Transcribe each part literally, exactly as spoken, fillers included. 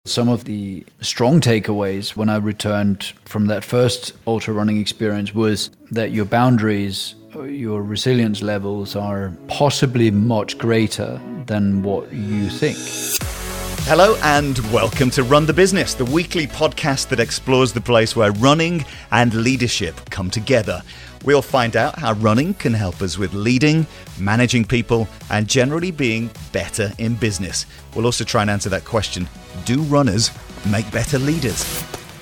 Some of the strong takeaways when I returned from that first ultra running experience was that your boundaries, your resilience levels are possibly much greater than what you think. Hello and welcome to Run the Business, the weekly podcast that explores the place where running and leadership come together. We'll find out how running can help us with leading, managing people, and generally being better in business. We'll also try and answer that question, do runners make better leaders?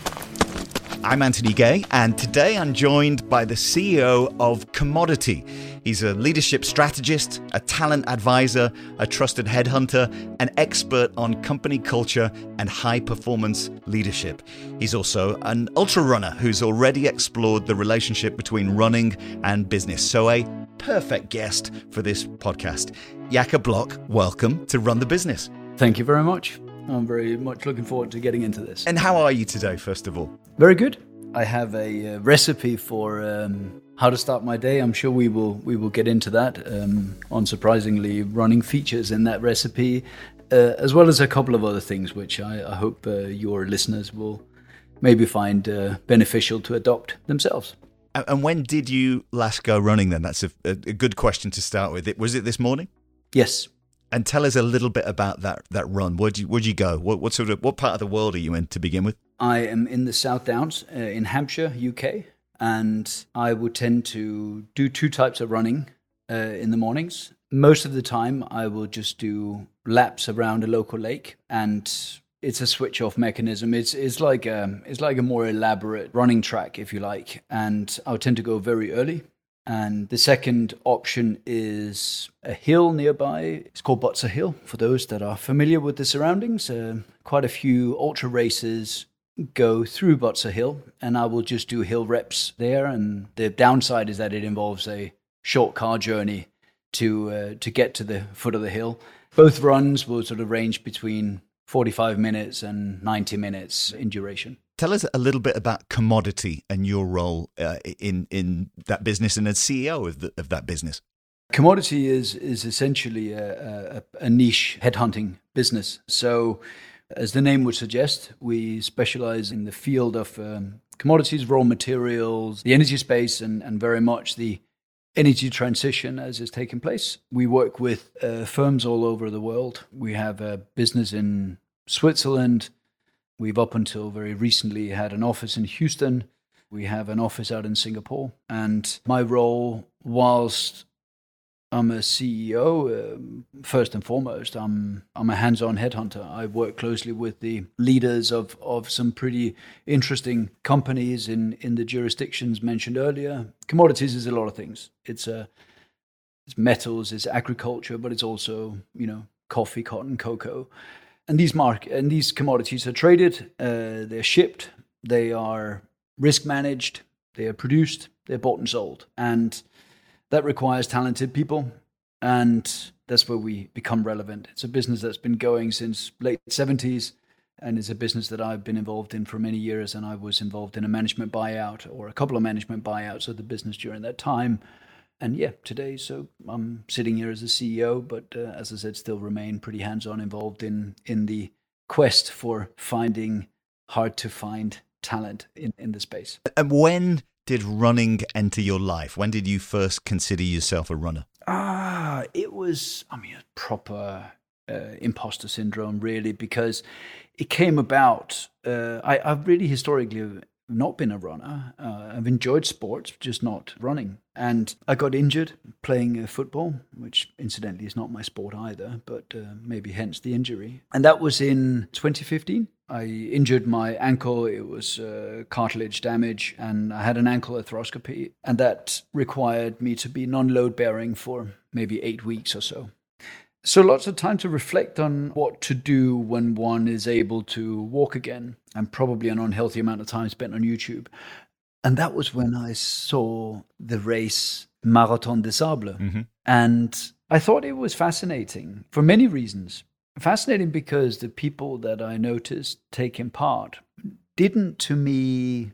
I'm Anthony Gay, and today I'm joined by the C E O of Commodity. He's a leadership strategist, a talent advisor, a trusted headhunter, an expert on company culture and high-performance leadership. He's also an ultra runner who's already explored the relationship between running and business. So a perfect guest for this podcast. Jakob Bloch, welcome to Run the Business. Thank you very much. I'm very much looking forward to getting into this. And how are you today, first of all? Very good. I have a uh, recipe for um, how to start my day. I'm sure we will we will get into that. Um, unsurprisingly, running features in that recipe, uh, as well as a couple of other things which I, I hope uh, your listeners will maybe find uh, beneficial to adopt themselves. And when did you last go running then? That's a, a good question to start with. Was it this morning? Yes. And tell us a little bit about that that run. Where'd you where'd you go? What what sort of what part of the world are you in to begin with? I am in the South Downs uh, in Hampshire, U K, and I would tend to do two types of running uh, in the mornings. Most of the time, I will just do laps around a local lake, and it's a switch-off mechanism. It's it's like a it's like a more elaborate running track, if you like, and I would tend to go very early. And the second option is a hill nearby. It's called Butser Hill, for those that are familiar with the surroundings. Uh, quite a few ultra races go through Butser Hill, and I will just do hill reps there. And the downside is that it involves a short car journey to uh, to get to the foot of the hill. Both runs will sort of range between forty-five minutes and ninety minutes in duration. Tell us a little bit about Commodity and your role uh, in in that business and as C E O of the, of that business. Commodity is is essentially a, a, a niche headhunting business. So, as the name would suggest, we specialize in the field of um, commodities, raw materials, the energy space, and, and very much the energy transition as is taking place. We work with uh, firms all over the world. We have a business in Switzerland. We've up until very recently had an office in Houston. We have an office out in Singapore. And my role, whilst I'm a C E O, um, first and foremost, I'm I'm a hands-on headhunter. I work closely with the leaders of, of some pretty interesting companies in, in the jurisdictions mentioned earlier. Commodities is a lot of things. It's a it's metals, it's agriculture, but it's also, you know, coffee, cotton, cocoa. And these mark and these commodities are traded, uh, they're shipped, they are risk managed, they are produced, they're bought and sold. And that requires talented people, and that's where we become relevant. It's a business that's been going since late seventies, and it's a business that I've been involved in for many years, and I was involved in a management buyout or a couple of management buyouts of the business during that time. And yeah, today, so I'm sitting here as a C E O, but uh, as I said, still remain pretty hands-on involved in in the quest for finding hard-to-find talent in, in the space. And when did running enter your life? When did you first consider yourself a runner? Ah, it was, I mean, a proper uh, imposter syndrome, really, because it came about. Uh, I, I've really historically not been a runner. Uh, I've enjoyed sports, just not running. And I got injured playing uh, football, which incidentally is not my sport either, but uh, maybe hence the injury. And that was in twenty fifteen. I injured my ankle. It was uh, cartilage damage, and I had an ankle arthroscopy. And that required me to be non-load bearing for maybe eight weeks or so. So lots of time to reflect on what to do when one is able to walk again, and probably an unhealthy amount of time spent on YouTube. And that was when I saw the race Marathon des Sables. Mm-hmm. And I thought it was fascinating for many reasons. Fascinating because the people that I noticed taking part didn't, to me,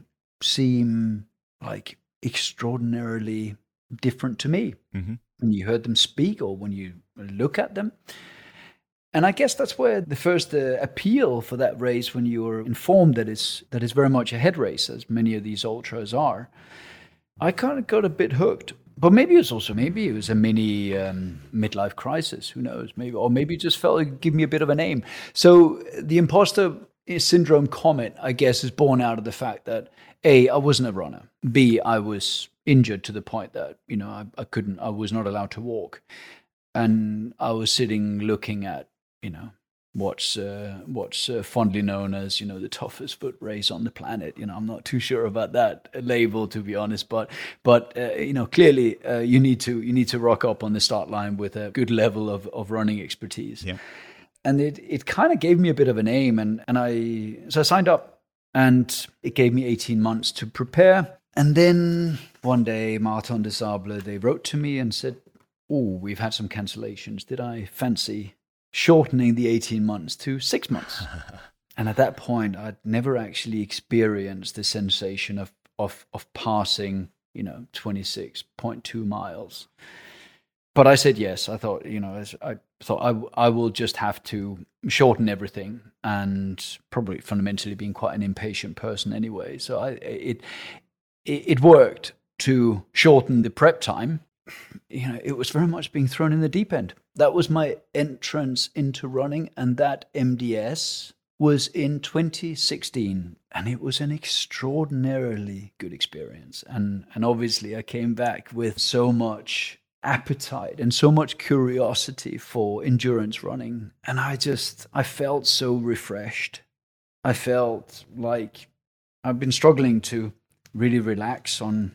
seem like extraordinarily different to me. Mm-hmm. When you heard them speak or when you look at them. And I guess that's where the first uh, appeal for that race, when you're informed that it's, that it's very much a head race, as many of these ultras are, I kind of got a bit hooked. But maybe it was also, maybe it was a mini um, midlife crisis, who knows, maybe, or maybe it just felt like give me a bit of a name. So the imposter syndrome comment, I guess, is born out of the fact that A, I wasn't a runner. B, I was injured to the point that, you know, I, I couldn't, I was not allowed to walk. And I was sitting looking at, you know, what's uh, what's uh, fondly known as, you know, the toughest foot race on the planet. You know, I'm not too sure about that label, to be honest, but but uh, you know, clearly uh, you need to you need to rock up on the start line with a good level of of running expertise. Yeah. And it it kind of gave me a bit of a name, and and I so I signed up, and it gave me eighteen months to prepare. And then one day, Marathon des Sables, they wrote to me and said, "Oh, we've had some cancellations. Did I fancy shortening the eighteen months to six months?" And at that point, I'd never actually experienced the sensation of of of passing, you know, twenty-six point two miles. But I said yes. I thought, you know, I thought I I will just have to shorten everything, and probably fundamentally being quite an impatient person anyway. So I it it, it worked to shorten the prep time. You know, it was very much being thrown in the deep end. That was my entrance into running, and that M D S was in twenty sixteen, and it was an extraordinarily good experience. And and obviously, I came back with so much appetite and so much curiosity for endurance running, and I just I felt so refreshed. I felt like I've been struggling to really relax on.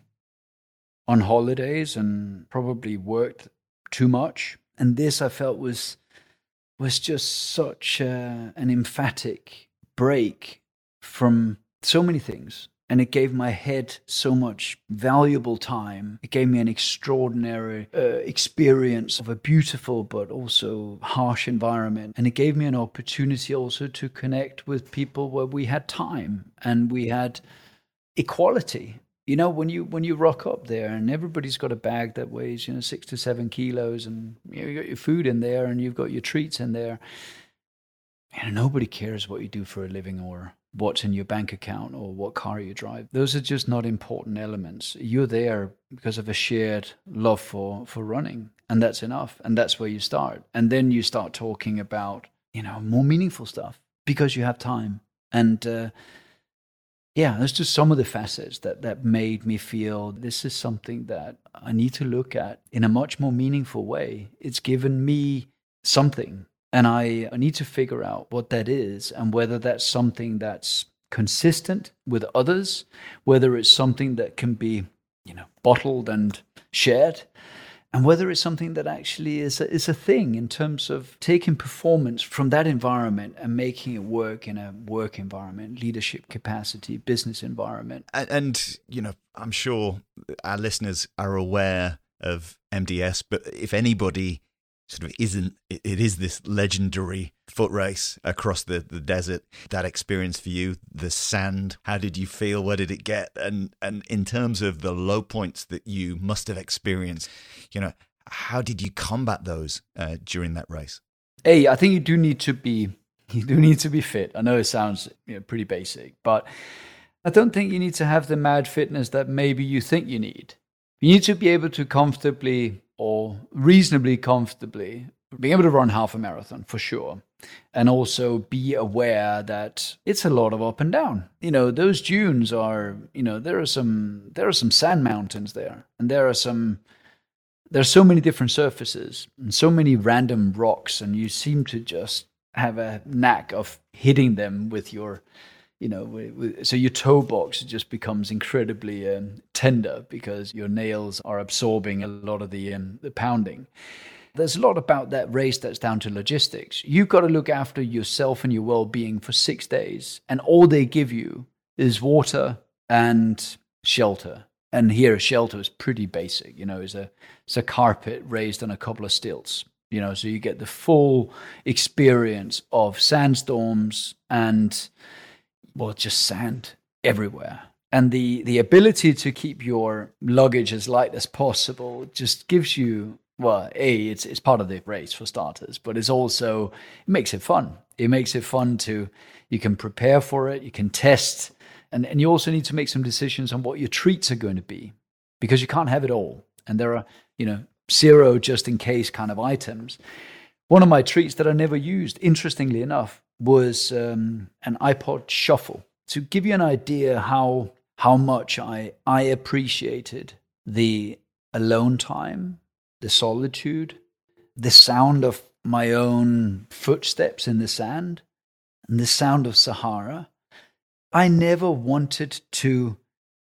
on holidays, and probably worked too much. And this I felt was was just such a, an emphatic break from so many things. And it gave my head so much valuable time. It gave me an extraordinary uh, experience of a beautiful but also harsh environment. And it gave me an opportunity also to connect with people where we had time and we had equality. You know, when you when you rock up there and everybody's got a bag that weighs, you know, six to seven kilos, and you know, you got your food in there and you've got your treats in there, and nobody cares what you do for a living or what's in your bank account or what car you drive. Those are just not important elements. You're there because of a shared love for for running, and that's enough. And that's where you start. And then you start talking about, you know, more meaningful stuff because you have time. And uh, yeah, that's just some of the facets that, that made me feel this is something that I need to look at in a much more meaningful way. It's given me something, and I, I need to figure out what that is and whether that's something that's consistent with others, whether it's something that can be, you know, bottled and shared, and whether it's something that actually is a, is a thing in terms of taking performance from that environment and making it work in a work environment, leadership capacity, business environment. And, and you know, I'm sure our listeners are aware of M D S, but if anybody sort of isn't, it, it is this legendary foot race across the, the desert. That experience for you, the sand, how did you feel? Where did it get? And and in terms of the low points that you must have experienced, you know, how did you combat those uh, during that race? Hey, I think you do need to be you do need to be fit. I know it sounds, you know, pretty basic, but I don't think you need to have the mad fitness that maybe you think you need. You need to be able to comfortably or reasonably comfortably being able to run half a marathon for sure. And also be aware that it's a lot of up and down. You know, those dunes are, you know, there are some there are some sand mountains there. And there are some there's so many different surfaces and so many random rocks, and you seem to just have a knack of hitting them with your You know, so your toe box just becomes incredibly um, tender because your nails are absorbing a lot of the um, the pounding. There's a lot about that race that's down to logistics. You've got to look after yourself and your well-being for six days, and all they give you is water and shelter. And here, shelter is pretty basic. You know, it's a it's a carpet raised on a couple of stilts. You know, so you get the full experience of sandstorms and, well, just sand everywhere. And the, the ability to keep your luggage as light as possible just gives you Well, A, it's it's part of the race for starters, but it's also, it makes it fun. It makes it fun to, you can prepare for it, you can test, and, and you also need to make some decisions on what your treats are going to be, because you can't have it all. And there are, you know, zero just in case kind of items. One of my treats that I never used, interestingly enough, was um, an iPod Shuffle. To give you an idea how how much I I appreciated the alone time, the solitude, the sound of my own footsteps in the sand, and the sound of Sahara. I never wanted to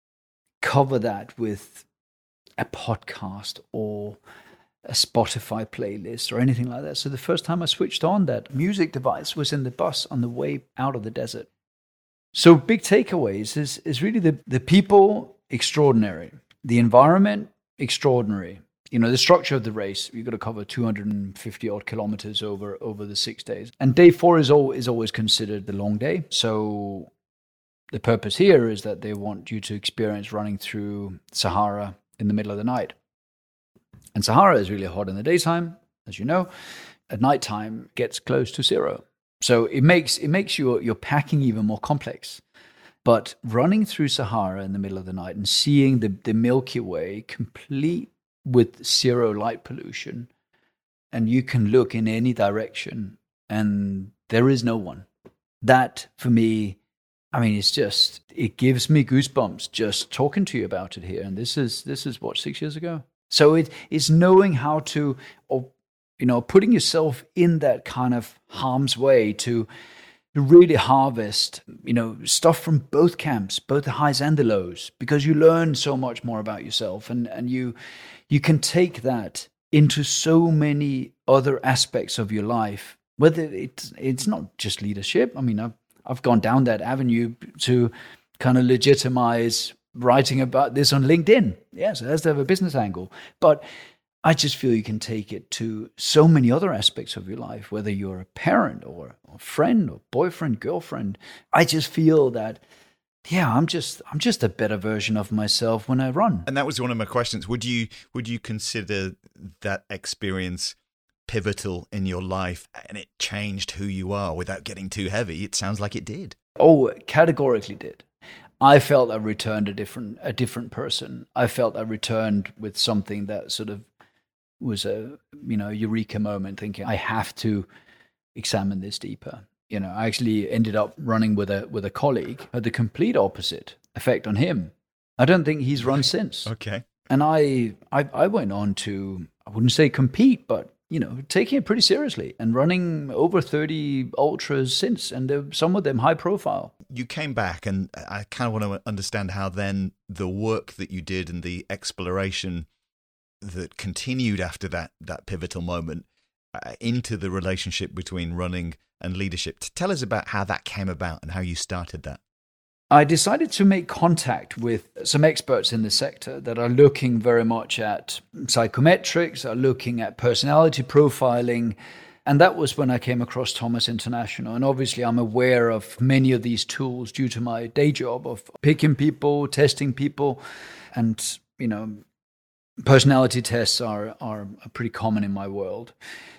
cover that with a podcast or a Spotify playlist or anything like that. So the first time I switched on that music device was in the bus on the way out of the desert. So big takeaways is, is really the, the people, extraordinary. The environment, extraordinary. You know, the structure of the race, you've got to cover two hundred fifty odd kilometers over, over the six days. And day four is, all, is always considered the long day. So the purpose here is that they want you to experience running through Sahara in the middle of the night. And Sahara is really hot in the daytime, as you know. At nighttime, it gets close to zero. So it makes it makes your, your packing even more complex. But running through Sahara in the middle of the night and seeing the, the Milky Way complete with zero light pollution, and you can look in any direction and there is no one. That, for me, I mean, it's just, it gives me goosebumps just talking to you about it here. And this is, this is what, six years ago? So it is knowing how to, or, you know, putting yourself in that kind of harm's way to really harvest, you know, stuff from both camps, both the highs and the lows, because you learn so much more about yourself, and, and you, you can take that into so many other aspects of your life, whether it's, it's not just leadership. I mean, I've, I've gone down that avenue to kind of legitimize writing about this on LinkedIn. Yes, it has to have a business angle. But I just feel you can take it to so many other aspects of your life, whether you're a parent or a friend or boyfriend, girlfriend. I just feel that, yeah, I'm just I'm just a better version of myself when I run. And that was one of my questions. Would you would you consider that experience pivotal in your life, and it changed who you are without getting too heavy? It sounds like it did. Oh, categorically did. I felt I returned a different a different person. I felt I returned with something that sort of was a, you know, eureka moment, thinking I have to examine this deeper. You know, I actually ended up running with a with a colleague, had the complete opposite effect on him. I don't think he's run since. Okay. And I, I I went on to, I wouldn't say compete, but, you know, taking it pretty seriously and running over thirty ultras since, and some of them high profile. You came back, and I kind of want to understand how then the work that you did and the exploration that continued after that that pivotal moment uh, into the relationship between running and leadership. Tell us about how that came about and how you started that. I decided to make contact with some experts in the sector that are looking very much at psychometrics, are looking at personality profiling. And that was when I came across Thomas International. And obviously I'm aware of many of these tools due to my day job of picking people, testing people. And, you know, personality tests are, are pretty common in my world.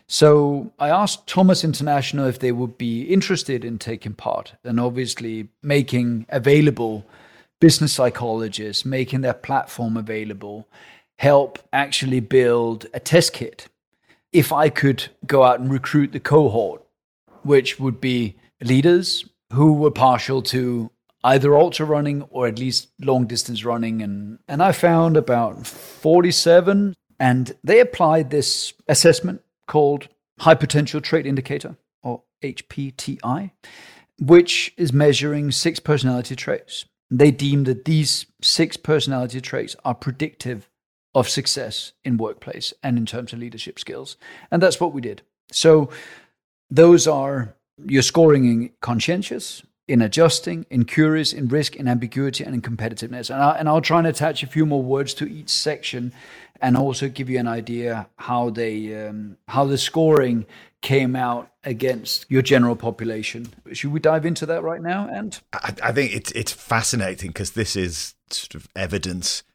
So I asked Thomas International if they would be interested in taking part, and obviously making available business psychologists, making their platform available, help actually build a test kit. If I could go out and recruit the cohort, which would be leaders who were partial to either ultra running or at least long distance running. And, and I found about forty-seven, and they applied this assessment called High Potential Trait Indicator, or H P T I, which is measuring six personality traits. They deem that these six personality traits are predictive of success in workplace and in terms of leadership skills. And that's what we did. So those are your scoring in conscientious, in adjusting, in curious, in risk, in ambiguity, and in competitiveness. And, I, and I'll try and attach a few more words to each section, and also give you an idea how they um, how the scoring came out against your general population. Should we dive into that right now? And I, I think it's it's fascinating, because this is sort of evidence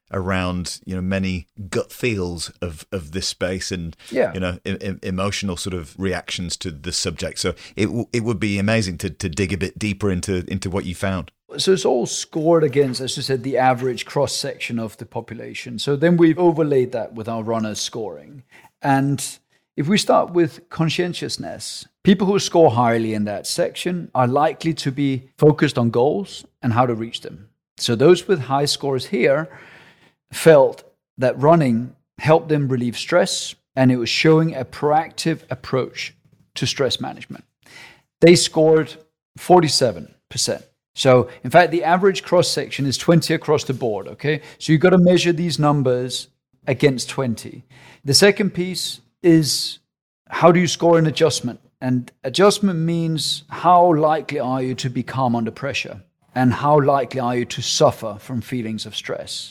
around, you know, many gut feels of, of this space and, yeah. you know, e- e- emotional sort of reactions to the subject. So it w- it would be amazing to to dig a bit deeper into into what you found. So it's all scored against, as you said, the average cross-section of the population. So then we've overlaid that with our runners scoring. And if we start with conscientiousness, people who score highly in that section are likely to be focused on goals and how to reach them. So those with high scores here felt that running helped them relieve stress, and it was showing a proactive approach to stress management. They scored forty-seven percent. So, in fact, the average cross-section is twenty across the board, okay? So you've got to measure these numbers against twenty. The second piece is, how do you score an adjustment? And adjustment means, how likely are you to be calm under pressure? And how likely are you to suffer from feelings of stress?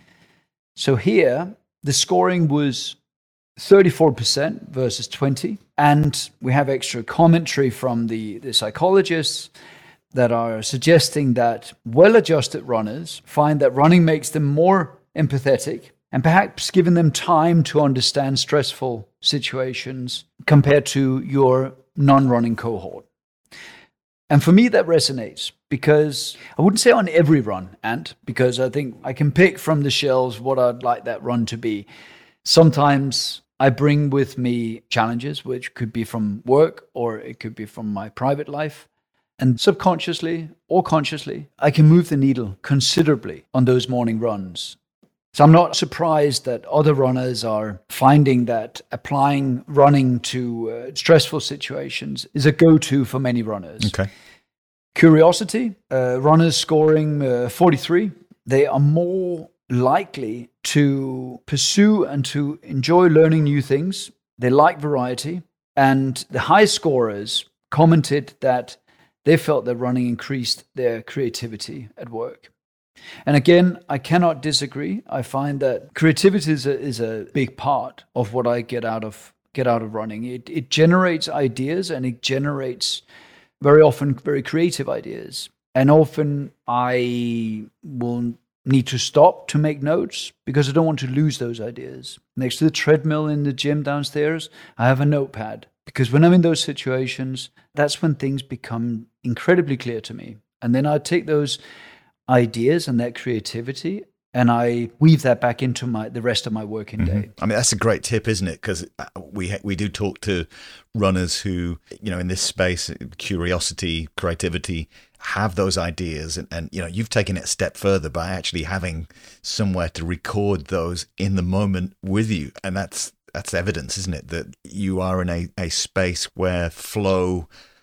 So here, the scoring was thirty-four percent versus twenty. And we have extra commentary from the, the psychologists that are suggesting that well-adjusted runners find that running makes them more empathetic and perhaps giving them time to understand stressful situations compared to your non-running cohort. And for me, that resonates because I wouldn't say on every run, and because I think I can pick from the shelves what I'd like that run to be. Sometimes I bring with me challenges, which could be from work or it could be from my private life. And subconsciously or consciously, I can move the needle considerably on those morning runs. So I'm not surprised that other runners are finding that applying running to uh, stressful situations is a go-to for many runners. Okay. Curiosity, uh, runners scoring uh, forty-three, they are more likely to pursue and to enjoy learning new things. They like variety. And the high scorers commented that they felt that running increased their creativity at work. And again, I cannot disagree. I find that creativity is a, is a big part of what I get out of get out of running. It it generates ideas, and it generates very often very creative ideas. And often I will need to stop to make notes because I don't want to lose those ideas. Next to the treadmill in the gym downstairs, I have a notepad. Because when I'm in those situations, that's when things become incredibly clear to me. And then I take those ideas and that creativity and I weave that back into my the rest of my working day. Mm-hmm. I mean, that's a great tip, isn't it? Because we we do talk to runners who, you know, in this space, curiosity, creativity, have those ideas. And, and, you know, you've taken it a step further by actually having somewhere to record those in the moment with you. And that's That's evidence, isn't it, that you are in a, a space where flow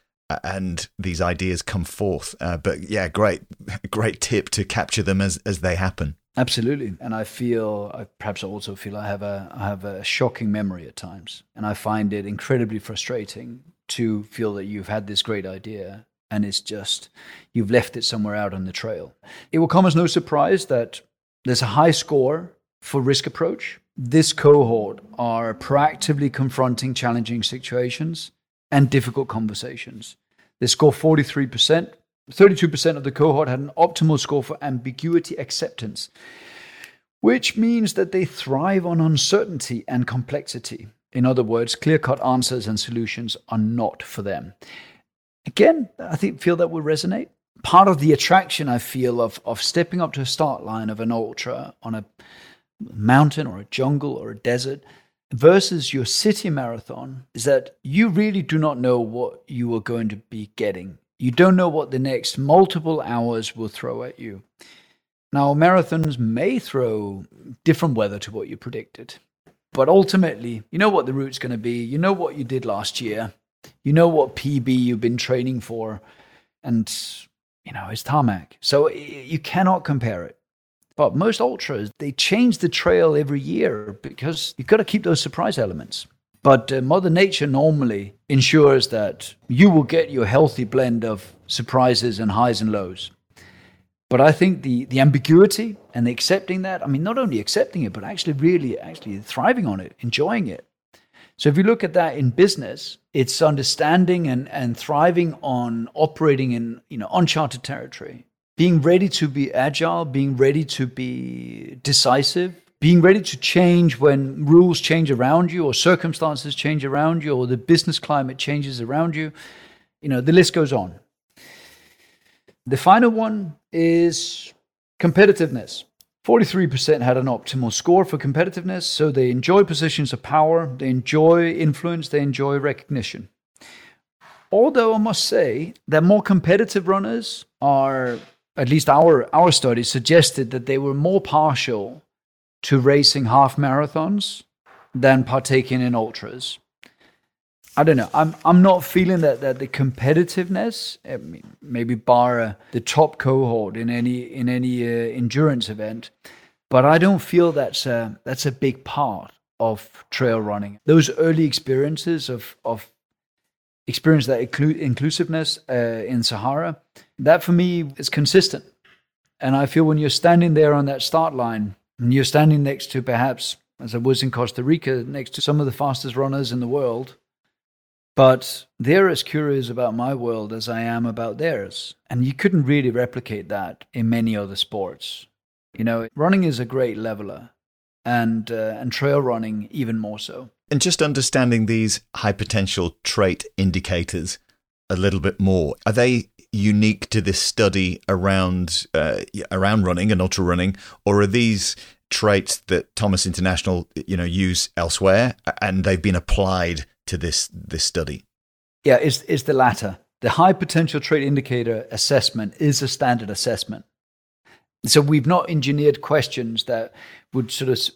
and these ideas come forth. Uh, but yeah, great, great tip to capture them as, as they happen. Absolutely. And I feel, I perhaps also feel I have a I have a shocking memory at times. And I find it incredibly frustrating to feel that you've had this great idea and it's just, you've left it somewhere out on the trail. It will come as no surprise that there's a high score for risk approach. This cohort are proactively confronting challenging situations and difficult conversations. They score forty-three percent. thirty-two percent of the cohort had an optimal score for ambiguity acceptance, which means that they thrive on uncertainty and complexity. In other words, clear-cut answers and solutions are not for them. Again, I think feel that will resonate. Part of the attraction I feel of, of stepping up to a start line of an ultra on a mountain or a jungle or a desert versus your city marathon is that you really do not know what you are going to be getting. You don't know what the next multiple hours will throw at you. Now, marathons may throw different weather to what you predicted, but ultimately, you know what the route's going to be. You know what you did last year. You know what P B you've been training for, and you know it's tarmac. So you cannot compare it. But most ultras, they change the trail every year because you've got to keep those surprise elements. But uh, Mother Nature normally ensures that you will get your healthy blend of surprises and highs and lows. But I think the the ambiguity and the accepting that, I mean, not only accepting it, but actually really actually thriving on it, enjoying it. So if you look at that in business, it's understanding and, and thriving on operating in, you know, uncharted territory. being ready to be agile, being ready to be decisive, being ready to change when rules change around you or circumstances change around you or the business climate changes around you. You know, the list goes on. The final one is competitiveness. forty-three percent had an optimal score for competitiveness, so they enjoy positions of power, they enjoy influence, they enjoy recognition. Although I must say that more competitive runners are, at least our, our study suggested that they were more partial to racing half marathons than partaking in ultras. I don't know. I'm I'm not feeling that, that the competitiveness, I mean, maybe bar uh, the top cohort in any in any uh, endurance event, but I don't feel that's a, that's a big part of trail running. Those early experiences of of experience that inclu- inclusiveness uh, in Sahara, that for me is consistent. And I feel when you're standing there on that start line, and you're standing next to perhaps, as I was in Costa Rica, next to some of the fastest runners in the world, but they're as curious about my world as I am about theirs. And you couldn't really replicate that in many other sports. You know, running is a great leveler, and uh, and trail running even more so. And just understanding these high potential trait indicators a little bit more, are they unique to this study around uh, around running and ultra running, or are these traits that Thomas International, you know, use elsewhere and they've been applied to this this study? Yeah, it's, it's the latter. The high potential trait indicator assessment is a standard assessment. So we've not engineered questions that would sort of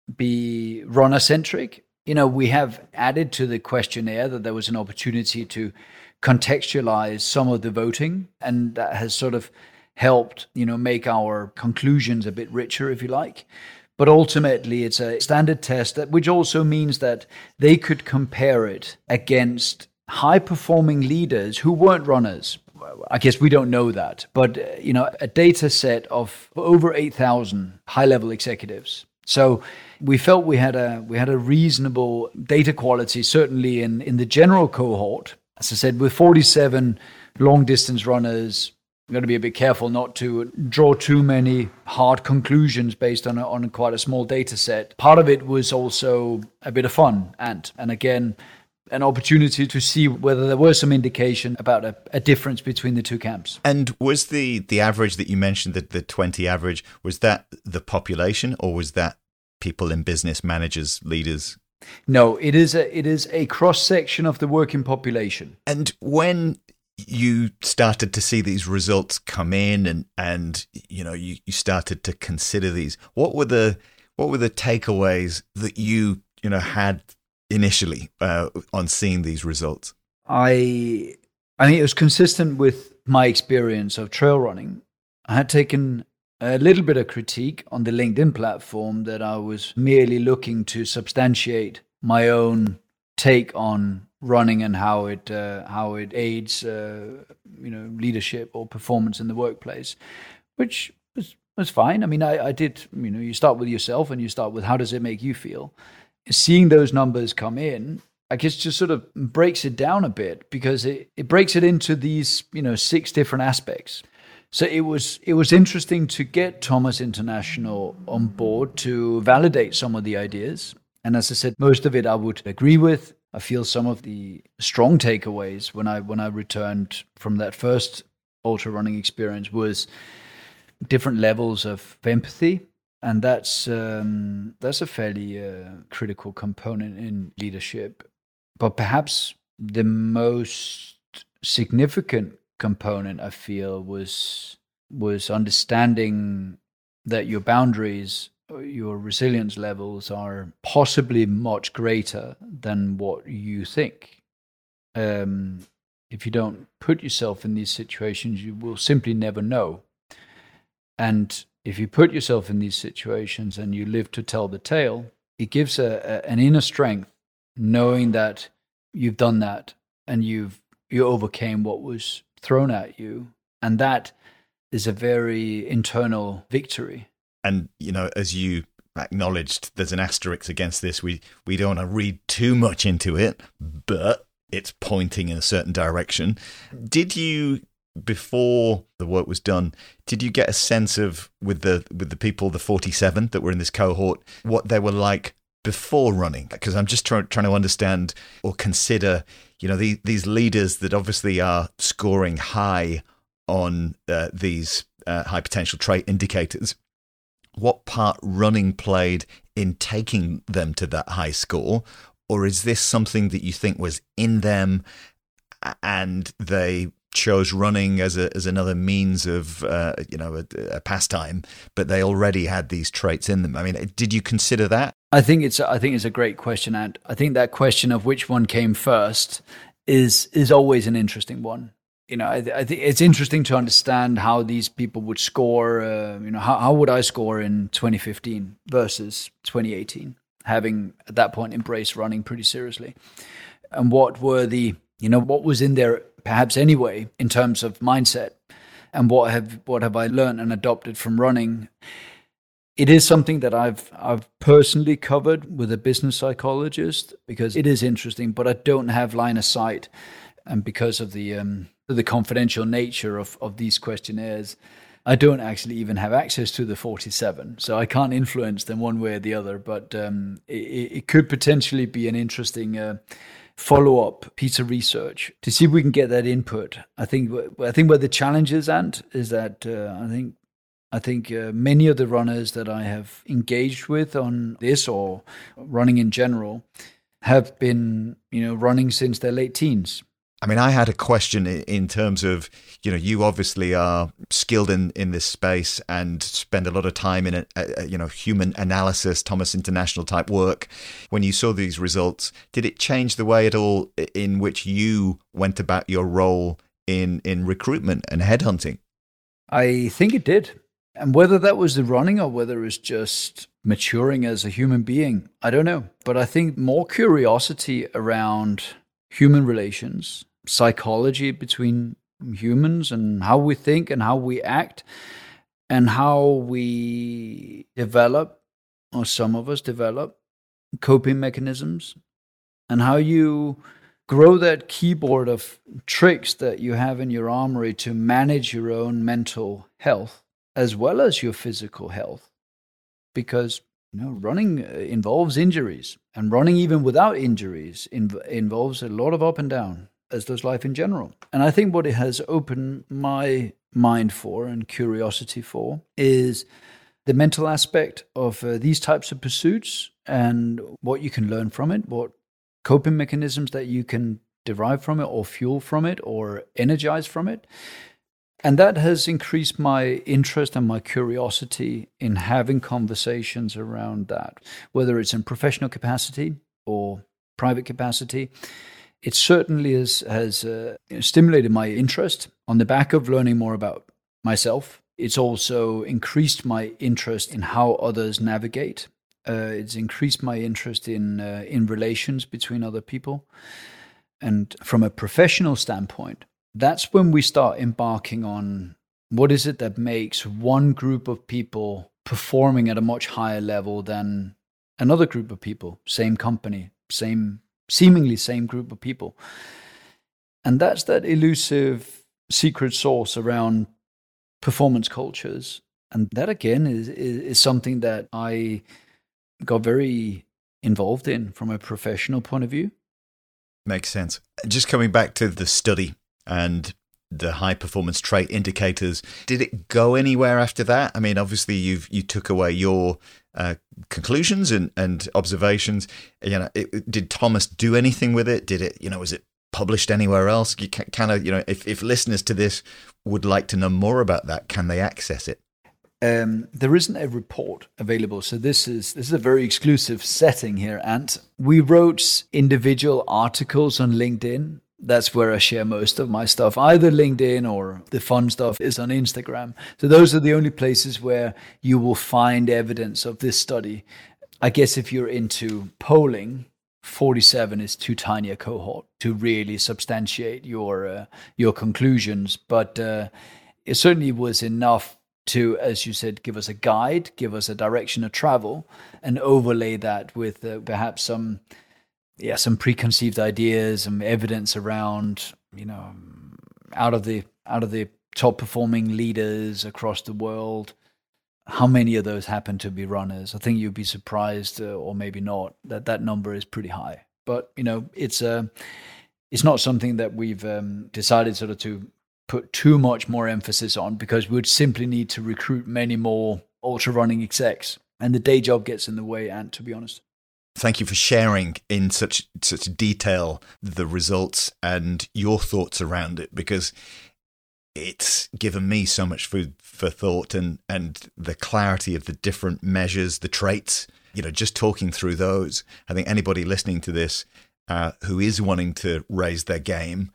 be runner-centric. You know, we have added to the questionnaire that there was an opportunity to contextualize some of the voting, and that has sort of helped, you know, make our conclusions a bit richer, if you like. But ultimately, it's a standard test, that, which also means that they could compare it against high-performing leaders who weren't runners. I guess we don't know that, but, uh, you know, a data set of over eight thousand high-level executives. So we felt we had a we had a reasonable data quality, certainly in, in the general cohort. As I said, with forty-seven long-distance runners, I'm going to be a bit careful not to draw too many hard conclusions based on a, on a quite a small data set. Part of it was also a bit of fun, and and again, an opportunity to see whether there was some indication about a, a difference between the two camps. And was the the average that you mentioned, that the twenty average, was that the population, or was that people in business, managers, leaders? No, it is a it is a cross section of the working population. And when you started to see these results come in, and and you know you, you started to consider these, what were the what were the takeaways that you you know had initially uh, on seeing these results? I I think it was consistent with my experience of trail running. I had taken a little bit of critique on the LinkedIn platform that I was merely looking to substantiate my own take on running and how it uh, how it aids uh, you know leadership or performance in the workplace, which was was fine. I mean, I, I did you know you start with yourself and you start with how does it make you feel. Seeing those numbers come in, I guess, just sort of breaks it down a bit, because it, it breaks it into these you know six different aspects. So it was it was interesting to get Thomas International on board to validate some of the ideas. And as I said, most of it I would agree with. I feel some of the strong takeaways when I when I returned from that first ultra running experience was different levels of empathy, and that's um, that's a fairly uh, critical component in leadership. But perhaps the most significant component, I feel, was was understanding that your boundaries, your resilience levels are possibly much greater than what you think. Um, if you don't put yourself in these situations, you will simply never know. And if you put yourself in these situations and you live to tell the tale, it gives a, a, an inner strength, knowing that you've done that and you've you overcame what was thrown at you. And that is a very internal victory. And, you know, as you acknowledged, there's an asterisk against this. We we don't want to read too much into it, but it's pointing in a certain direction. Did you before the work was done, did you get a sense of, with the with the people, the forty-seven that were in this cohort, what they were like before running? Because I'm just try, trying to understand or consider, you know, the, these leaders that obviously are scoring high on uh, these uh, high potential trait indicators. What part running played in taking them to that high score? Or is this something that you think was in them and they chose running as a as another means of uh, you know a, a pastime, but they already had these traits in them? I mean, did you consider that? I think it's I think it's a great question, and I think that question of which one came first is is always an interesting one. You know, I, I think it's interesting to understand how these people would score. Uh, you know, how how would I score in twenty fifteen versus twenty eighteen, having at that point embraced running pretty seriously, and what were the you know what was in there perhaps anyway in terms of mindset, and what have what have I learned and adopted from running. It is something that I've I've personally covered with a business psychologist because it is interesting, but I don't have line of sight, and because of the um, the confidential nature of, of these questionnaires, I don't actually even have access to the forty-seven, so I can't influence them one way or the other. But um, it, it could potentially be an interesting uh, follow-up piece of research to see if we can get that input. I think I think where the challenge is, Ant, is that uh, I think. I think uh, many of the runners that I have engaged with on this or running in general have been, you know, running since their late teens. I mean, I had a question in terms of, you know, you obviously are skilled in, in this space and spend a lot of time in, a, a, you know, human analysis, Thomas International type work. When you saw these results, did it change the way at all in which you went about your role in, in recruitment and headhunting? I think it did. And whether that was the running or whether it was just maturing as a human being, I don't know. But I think more curiosity around human relations, psychology between humans and how we think and how we act and how we develop, or some of us develop, coping mechanisms, and how you grow that keyboard of tricks that you have in your armory to manage your own mental health as well as your physical health, because you know running involves injuries, and running even without injuries inv- involves a lot of up and down, as does life in general. And I think what it has opened my mind for and curiosity for is the mental aspect of uh, these types of pursuits and what you can learn from it, what coping mechanisms that you can derive from it or fuel from it or energize from it. And that has increased my interest and my curiosity in having conversations around that, whether it's in professional capacity or private capacity. It certainly has, has uh, stimulated my interest on the back of learning more about myself. It's also increased my interest in how others navigate. Uh, it's increased my interest in uh, in relations between other people. And from a professional standpoint, that's when we start embarking on what is it that makes one group of people performing at a much higher level than another group of people, same company, same, seemingly same group of people. And that's that elusive secret sauce around performance cultures. And that, again, is, is, is something that I got very involved in from a professional point of view. Makes sense. Just coming back to the study and the high performance trait indicators, did it go anywhere after that? I mean, obviously you've you took away your uh, conclusions and, and observations. You know, it, did Thomas do anything with it? Did it, you know, was it published anywhere else? You can, kind of, you know, if, if listeners to this would like to know more about that, can they access it? Um, there isn't a report available, so this is this is a very exclusive setting here. And we wrote individual articles on LinkedIn. That's where I share most of my stuff. Either LinkedIn or the fun stuff is on Instagram. So those are the only places where you will find evidence of this study. I guess if you're into polling, forty-seven is too tiny a cohort to really substantiate your uh, your conclusions. But uh, it certainly was enough to, as you said, give us a guide, give us a direction of travel, and overlay that with uh, perhaps some yeah, some preconceived ideas and evidence around, you know, out of the out of the top performing leaders across the world, how many of those happen to be runners? I think you'd be surprised, uh, or maybe not, that that number is pretty high. But, you know, it's uh, it's not something that we've um, decided sort of to put too much more emphasis on, because we would simply need to recruit many more ultra running execs, and the day job gets in the way, and to be honest. Thank you for sharing in such such detail the results and your thoughts around it, because it's given me so much food for thought, and, and the clarity of the different measures, the traits, you know, just talking through those. I think anybody listening to this uh, who is wanting to raise their game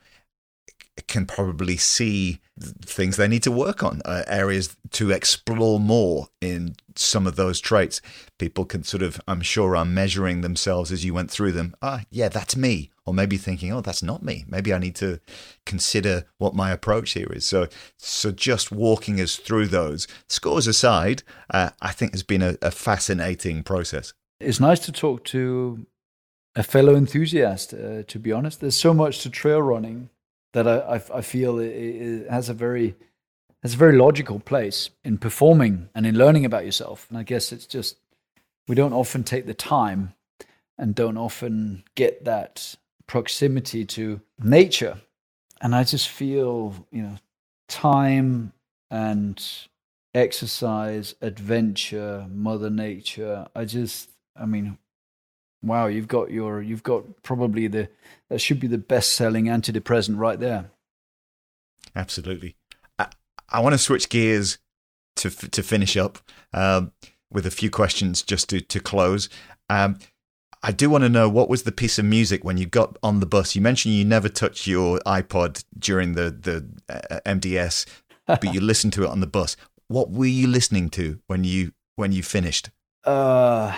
can probably see things they need to work on, uh, areas to explore more in some of those traits. People can sort of, I'm sure, are measuring themselves as you went through them. Ah, yeah, that's me. Or maybe thinking, oh, that's not me. Maybe I need to consider what my approach here is. So, so just walking us through those, scores aside, uh, I think has been a, a fascinating process. It's nice to talk to a fellow enthusiast, uh, to be honest. There's so much to trail running that I, I, I feel it, it has a very has a very logical place in performing and in learning about yourself. And I guess it's just, we don't often take the time and don't often get that proximity to nature. And I just feel, you know, time and exercise, adventure, Mother Nature. I just, I mean, wow, you've got your, you've got probably the, that should be the best-selling antidepressant right there. Absolutely. I, I want to switch gears to to finish up um, with a few questions just to to close. Um, I do want to know, what was the piece of music when you got on the bus? You mentioned you never touched your iPod during the the uh, M D S, but you listened to it on the bus. What were you listening to when you when you finished? Uh,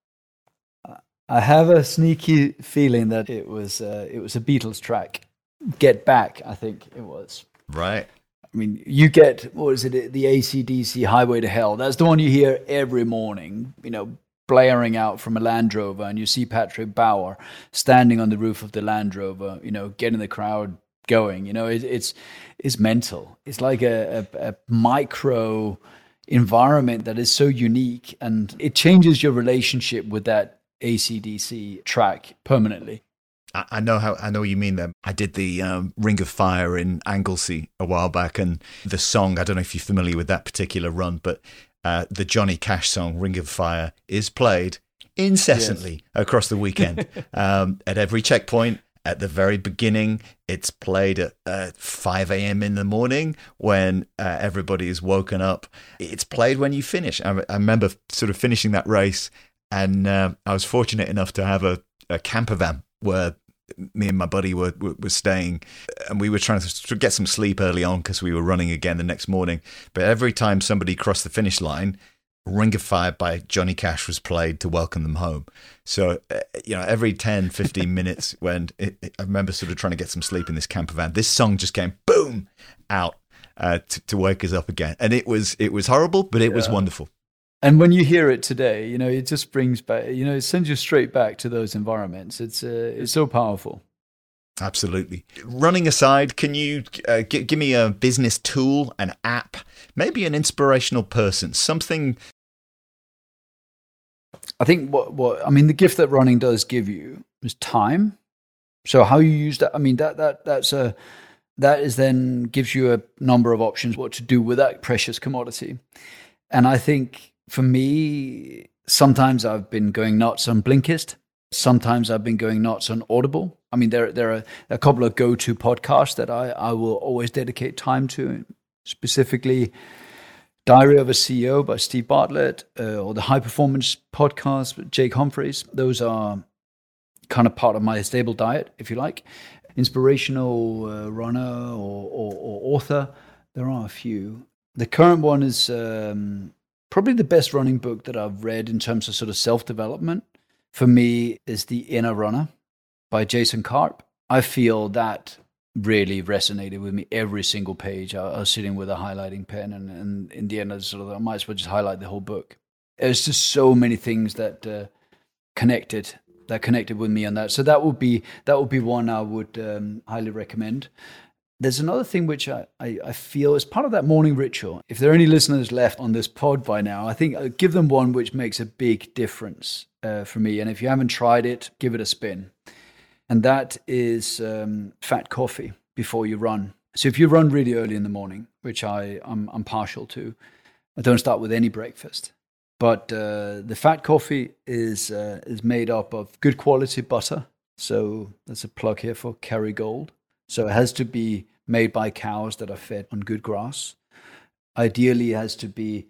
I have a sneaky feeling that it was uh, it was a Beatles track, "Get Back," I think it was. Right. I mean, you get, what is it, the A C D C Highway to Hell. That's the one you hear every morning, you know, blaring out from a Land Rover, and you see Patrick Bauer standing on the roof of the Land Rover, you know, getting the crowd going. You know, it, it's it's mental. It's like a, a, a micro environment that is so unique, and it changes your relationship with that A C D C track permanently. I know how I know what you mean there. I did the um, Ring of Fire in Anglesey a while back, and the song, I don't know if you're familiar with that particular run, but uh, the Johnny Cash song, Ring of Fire, is played incessantly yes. across the weekend. um, at every checkpoint, at the very beginning, it's played at uh, five a.m. in the morning when uh, everybody is woken up. It's played when you finish. I, I remember sort of finishing that race, and uh, I was fortunate enough to have a, a camper van where me and my buddy were, were were staying, and we were trying to get some sleep early on because we were running again the next morning. But every time somebody crossed the finish line, Ring of Fire by Johnny Cash was played to welcome them home. So, uh, you know, every ten, fifteen minutes when it, it, I remember sort of trying to get some sleep in this camper van, this song just came boom out uh, to, to wake us up again. And it was it was horrible, but it yeah. was wonderful. And when you hear it today, you know, it just brings back, you know, it sends you straight back to those environments. It's uh, it's so powerful. Absolutely. Running aside, can you uh, g- give me a business tool, an app, maybe an inspirational person, something? I think what, what I mean, the gift that running does give you is time. So how you use that, I mean, that that that's a that is then gives you a number of options what to do with that precious commodity. And I think, for me, sometimes I've been going nuts on Blinkist. Sometimes I've been going nuts on Audible. I mean, there, there are a couple of go-to podcasts that I, I will always dedicate time to, specifically Diary of a C E O by Steve Bartlett, uh, or the High Performance podcast with Jake Humphreys. Those are kind of part of my stable diet, if you like. Inspirational uh, runner or, or, or author, there are a few. The current one is um, probably the best running book that I've read in terms of sort of self-development. For me, is The Inner Runner by Jason Karp. I feel that really resonated with me. Every single page, I, I was sitting with a highlighting pen, and, and in the end, I sort of I might as well just highlight the whole book. There's just so many things that uh, connected that connected with me on that. So that would be that would be one I would um, highly recommend. there's another thing which I, I, I feel is part of that morning ritual. If there are any listeners left on this pod by now, I think I'll give them one which makes a big difference uh, for me. And if you haven't tried it, give it a spin. And that is um, fat coffee before you run. So if you run really early in the morning, which I, I'm, I'm partial to, I don't start with any breakfast. But uh, the fat coffee is uh, is made up of good quality butter. So that's a plug here for Kerrygold. So it has to be made by cows that are fed on good grass. Ideally, it has to be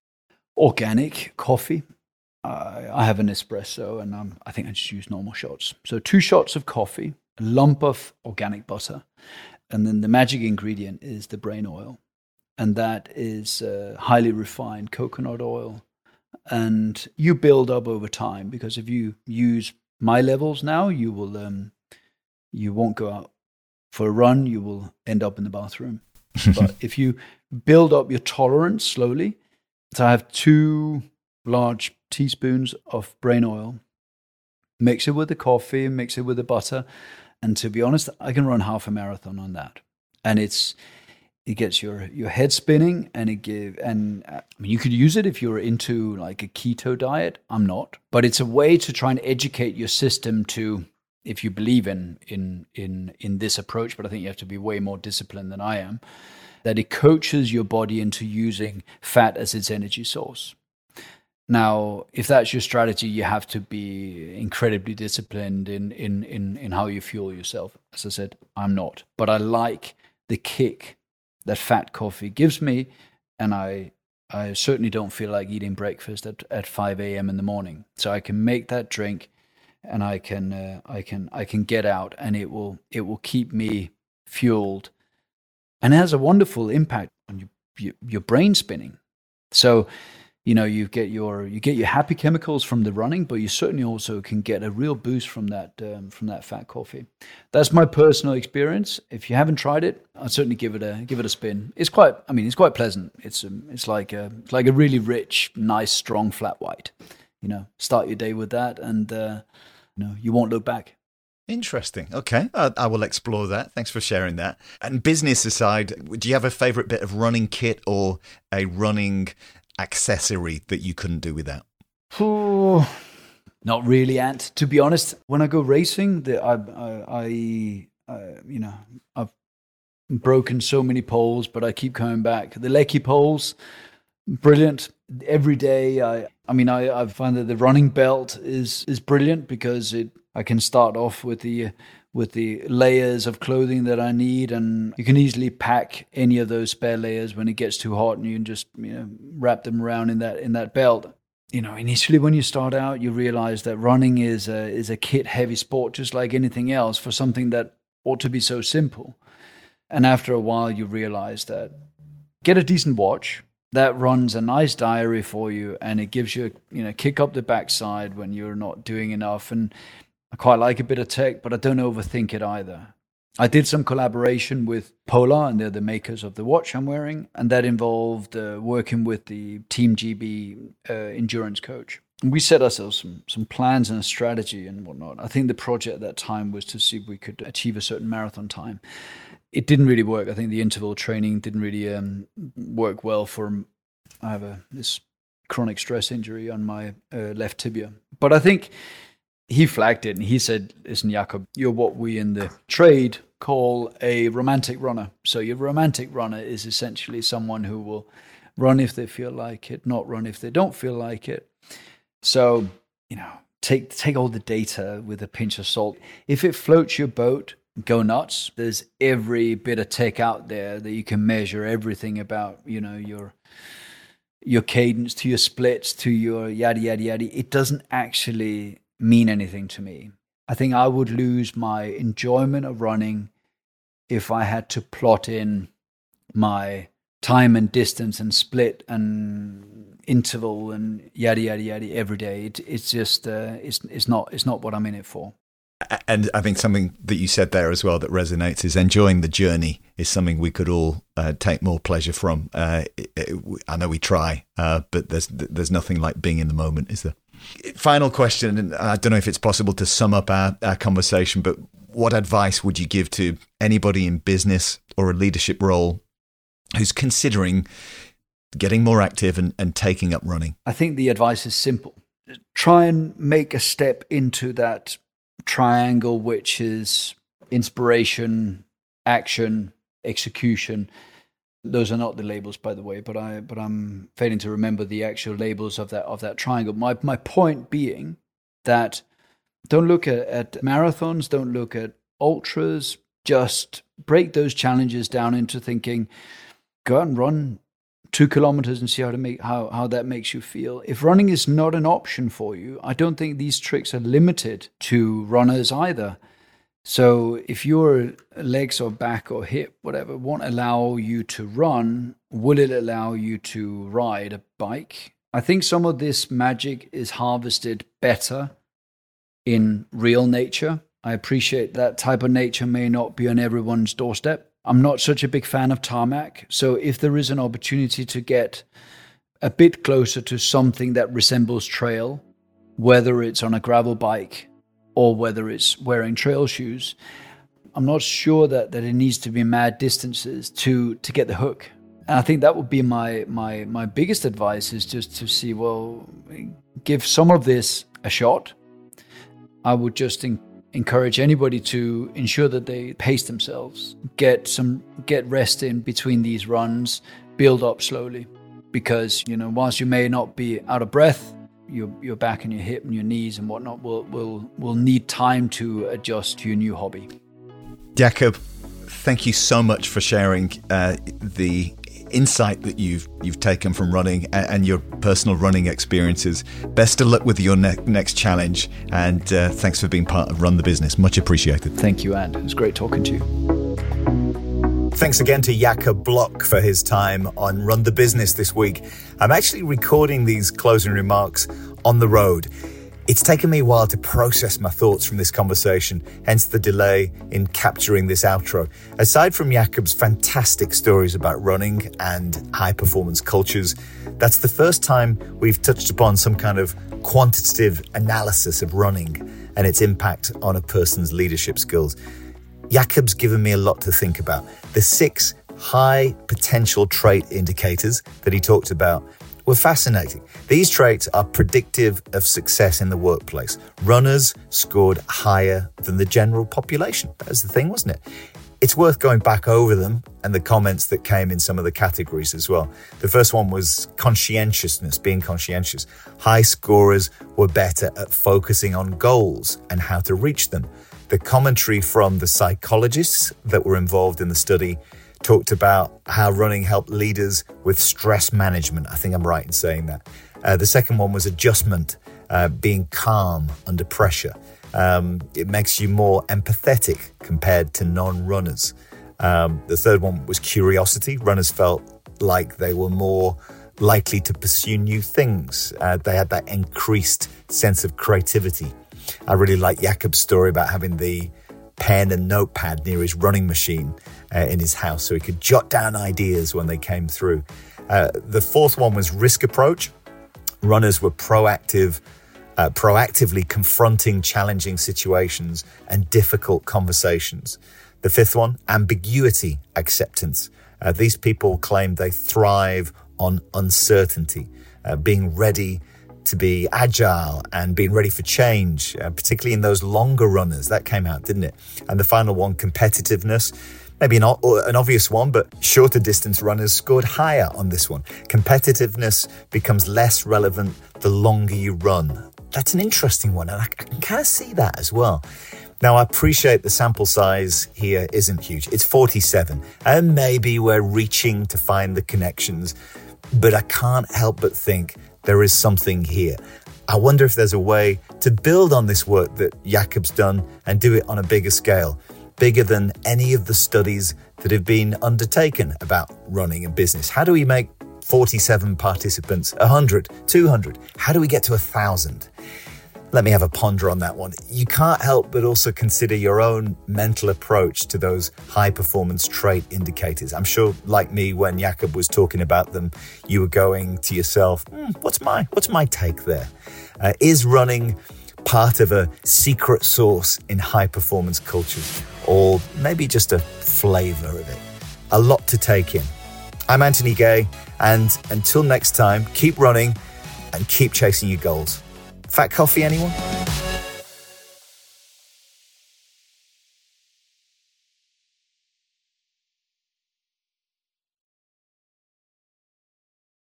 organic coffee. Uh, I have an espresso, and um, I think I just use normal shots. So two shots of coffee, a lump of organic butter, and then the magic ingredient is the brain oil. And that is uh, highly refined coconut oil. And you build up over time, because if you use my levels now, you will um, you won't go out for a run, you will end up in the bathroom. But if you build up your tolerance slowly, so I have two large teaspoons of brain oil, mix it with the coffee, mix it with the butter, and to be honest, I can run half a marathon on that. And it's it gets your your head spinning, and it give and I mean, you could use it if you're into like a keto diet. I'm not, but it's a way to try and educate your system to, if you believe in in in in this approach, but I think you have to be way more disciplined than I am, that it coaches your body into using fat as its energy source. Now, if that's your strategy, you have to be incredibly disciplined in in in in how you fuel yourself. As I said, I'm not, but I like the kick that fat coffee gives me, and I I certainly don't feel like eating breakfast at, at five a.m. in the morning. So I can make that drink, and I can uh, I can I can get out, and it will it will keep me fueled, and it has a wonderful impact on your your, your brain spinning. So, you know, you get your you get your happy chemicals from the running, but you certainly also can get a real boost from that um, from that fat coffee. That's my personal experience. If you haven't tried it, I'd certainly give it a give it a spin. It's quite, I mean, it's quite pleasant. It's um, it's like a it's like a really rich, nice, strong flat white. You know, start your day with that, and uh, you know, you won't look back. Interesting. Okay, I, I will explore that. Thanks for sharing that. And business aside, do you have a favorite bit of running kit or a running accessory that you couldn't do without? Oh, not really, Ant. To be honest, when I go racing, the, I, I, I, I, you know, I've broken so many poles, but I keep coming back. The Lecky poles, brilliant. Every day, I, I mean, I, I find that the running belt is is brilliant because it. I can start off with the. with the layers of clothing that I need, and you can easily pack any of those spare layers when it gets too hot, and you can just, you know, wrap them around in that in that belt. You know, initially when you start out, you realize that running is a is a kit heavy sport, just like anything else, for something that ought to be so simple. And after a while, you realize that get a decent watch that runs a nice diary for you, and it gives you, you know, kick up the backside when you're not doing enough. And I quite like a bit of tech, but I don't overthink it either. I did some collaboration with Polar, and they're the makers of the watch I'm wearing, and that involved uh, working with the Team G B uh, endurance coach. And we set ourselves some some plans and a strategy and whatnot. I think the project at that time was to see if we could achieve a certain marathon time. It didn't really work. I think the interval training didn't really um, work well for. I have a this chronic stress injury on my uh, left tibia, but I think he flagged it, and he said, listen, Jakob, you're what we in the trade call a romantic runner. So your romantic runner is essentially someone who will run if they feel like it, not run if they don't feel like it. So, you know, take take all the data with a pinch of salt. If it floats your boat, go nuts. There's every bit of tech out there that you can measure everything about, you know, your your cadence to your splits to your yada, yada, yada. It doesn't actually mean anything to me. I think I would lose my enjoyment of running if I had to plot in my time and distance and split and interval and yada yada yada every day. It, it's just uh, it's it's not it's not what I'm in it for. And I think something that you said there as well that resonates is enjoying the journey is something we could all uh, take more pleasure from. Uh, it, it, I know we try, uh, but there's there's nothing like being in the moment, is there? Final question, and I don't know if it's possible to sum up our, our conversation, but what advice would you give to anybody in business or a leadership role who's considering getting more active and, and taking up running? I think the advice is simple. Try and make a step into that triangle, which is inspiration, action, execution. Those are not the labels, by the way, but I but I'm failing to remember the actual labels of that of that triangle. My my point being that don't look at, at marathons, don't look at ultras, just break those challenges down into thinking, go out and run two kilometers and see how to make how, how that makes you feel. If running is not an option for you, I don't think these tricks are limited to runners either. So if your legs or back or hip, whatever, won't allow you to run, will it allow you to ride a bike? I think some of this magic is harvested better in real nature. I appreciate that type of nature may not be on everyone's doorstep. I'm not such a big fan of tarmac. So if there is an opportunity to get a bit closer to something that resembles trail, whether it's on a gravel bike or whether it's wearing trail shoes, I'm not sure that, that it needs to be mad distances to, to get the hook. And I think that would be my, my, my biggest advice, is just to see, well, give some of this a shot. I would just in, encourage anybody to ensure that they pace themselves, get some get rest in between these runs, build up slowly. Because, you know, whilst you may not be out of breath, your your back and your hip and your knees and whatnot will will will need time to adjust to your new hobby. Jakob, thank you so much for sharing uh, the insight that you've you've taken from running and, and your personal running experiences. Best of luck with your ne- next challenge, and uh, thanks for being part of Run the Business. Much appreciated. Thank you, and it was great talking to you. Thanks again to Jakob Bloch for his time on Run the Business this week. I'm actually recording these closing remarks on the road. It's taken me a while to process my thoughts from this conversation, hence the delay in capturing this outro. Aside from Jakob's fantastic stories about running and high-performance cultures, that's the first time we've touched upon some kind of quantitative analysis of running and its impact on a person's leadership skills. Jakob's given me a lot to think about. The six high potential trait indicators that he talked about were fascinating. These traits are predictive of success in the workplace. Runners scored higher than the general population. That was the thing, wasn't it? It's worth going back over them and the comments that came in some of the categories as well. The first one was conscientiousness, being conscientious. High scorers were better at focusing on goals and how to reach them. The commentary from the psychologists that were involved in the study talked about how running helped leaders with stress management. I think I'm right in saying that. Uh, the second one was adjustment, uh, being calm under pressure. Um, it makes you more empathetic compared to non-runners. Um, the third one was curiosity. Runners felt like they were more likely to pursue new things. Uh, they had that increased sense of creativity. I really like Jakob's story about having the pen and notepad near his running machine uh, in his house so he could jot down ideas when they came through. Uh, the fourth one was risk approach. Runners were proactive, uh, proactively confronting challenging situations and difficult conversations. The fifth one, ambiguity acceptance. Uh, these people claim they thrive on uncertainty, uh, being ready to be agile and being ready for change, uh, particularly in those longer runners. That came out, didn't it? And the final one, competitiveness. Maybe an, an obvious one, but shorter distance runners scored higher on this one. Competitiveness becomes less relevant the longer you run. That's an interesting one, and I, I can kind of see that as well. Now, I appreciate the sample size here isn't huge. It's forty-seven, and maybe we're reaching to find the connections, but I can't help but think there is something here. I wonder if there's a way to build on this work that Jakob's done and do it on a bigger scale, bigger than any of the studies that have been undertaken about running and business. How do we make forty-seven participants one hundred, two hundred? How do we get to one thousand? Let me have a ponder on that one. You can't help but also consider your own mental approach to those high-performance trait indicators. I'm sure, like me, when Jakob was talking about them, you were going to yourself, hmm, what's my what's my take there? Uh, is running part of a secret sauce in high-performance cultures, or maybe just a flavour of it. A lot to take in. I'm Anthony Gay, and until next time, keep running and keep chasing your goals. Fat coffee, anyone?